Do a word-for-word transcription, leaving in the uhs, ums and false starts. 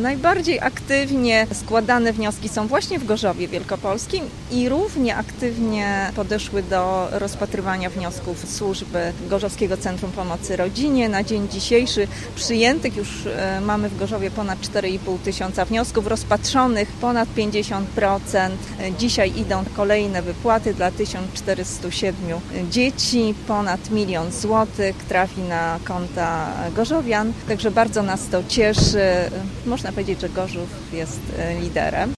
Najbardziej aktywnie składane wnioski są właśnie w Gorzowie Wielkopolskim i równie aktywnie podeszły do rozpatrywania wniosków służby Gorzowskiego Centrum Pomocy Rodzinie. Na dzień dzisiejszy przyjętych już mamy w Gorzowie ponad cztery i pół tysiąca wniosków, rozpatrzonych ponad pięćdziesiąt procent. Dzisiaj idą kolejne wypłaty dla tysiąc czterysta siedem dzieci, ponad milion złotych trafi na konta gorzowian, także bardzo nas to cieszy. Można powiedzieć, że Gorzów jest liderem.